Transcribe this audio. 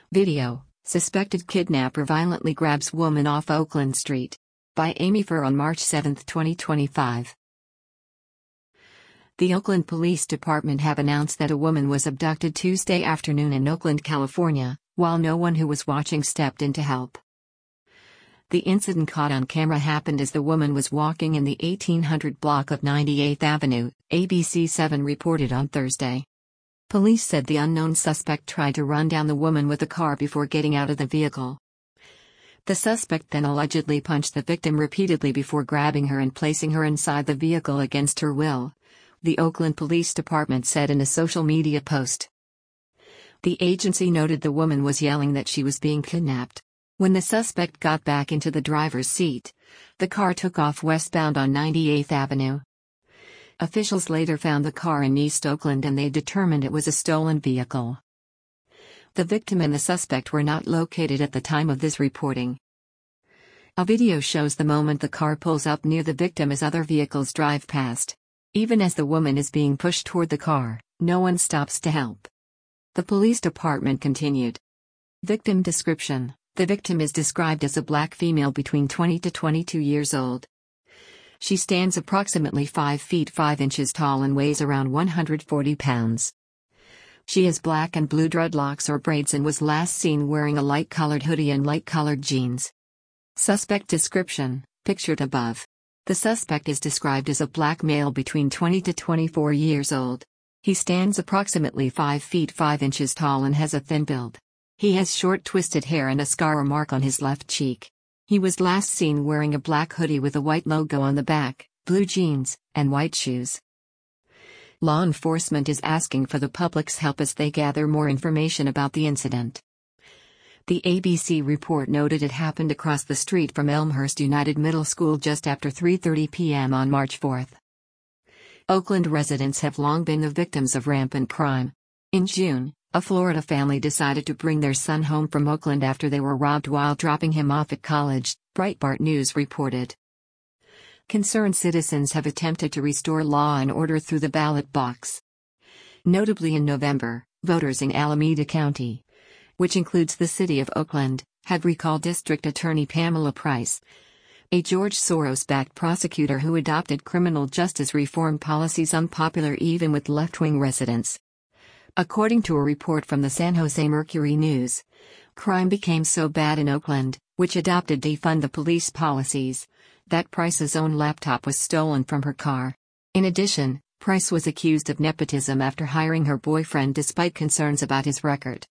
Video: Suspected kidnapper violently grabs woman off Oakland Street. By Amy Furr on March 7, 2025. The Oakland Police Department have announced that a woman was abducted Tuesday afternoon in Oakland, California, while no one who was watching stepped in to help. The incident caught on camera happened as the woman was walking in the 1800 block of 98th Avenue, ABC7 reported on Thursday. Police said the unknown suspect tried to run down the woman with a car before getting out of the vehicle. The suspect then allegedly punched the victim repeatedly before grabbing her and placing her inside the vehicle against her will, the Oakland Police Department said in a social media post. The agency noted the woman was yelling that she was being kidnapped. When the suspect got back into the driver's seat, the car took off westbound on 98th Avenue. Officials later found the car in East Oakland and they determined it was a stolen vehicle. The victim and the suspect were not located at the time of this reporting. A video shows the moment the car pulls up near the victim as other vehicles drive past. Even as the woman is being pushed toward the car, no one stops to help. The police department continued. Victim description: the victim is described as a black female between 20 to 22 years old. She stands approximately 5 feet 5 inches tall and weighs around 140 pounds. She has black and blue dreadlocks or braids and was last seen wearing a light-colored hoodie and light-colored jeans. Suspect description, pictured above. The suspect is described as a black male between 20 to 24 years old. He stands approximately 5 feet 5 inches tall and has a thin build. He has short twisted hair and a scar or mark on his left cheek. He was last seen wearing a black hoodie with a white logo on the back, blue jeans, and white shoes. Law enforcement is asking for the public's help as they gather more information about the incident. The ABC report noted it happened across the street from Elmhurst United Middle School just after 3:30 p.m. on March 4. Oakland residents have long been the victims of rampant crime. In June, a Florida family decided to bring their son home from Oakland after they were robbed while dropping him off at college, Breitbart News reported. Concerned citizens have attempted to restore law and order through the ballot box. Notably in November, voters in Alameda County, which includes the city of Oakland, had recalled District Attorney Pamela Price, a George Soros-backed prosecutor who adopted criminal justice reform policies unpopular even with left-wing residents. According to a report from the San Jose Mercury News, crime became so bad in Oakland, which adopted defund the police policies, that Price's own laptop was stolen from her car. In addition, Price was accused of nepotism after hiring her boyfriend despite concerns about his record.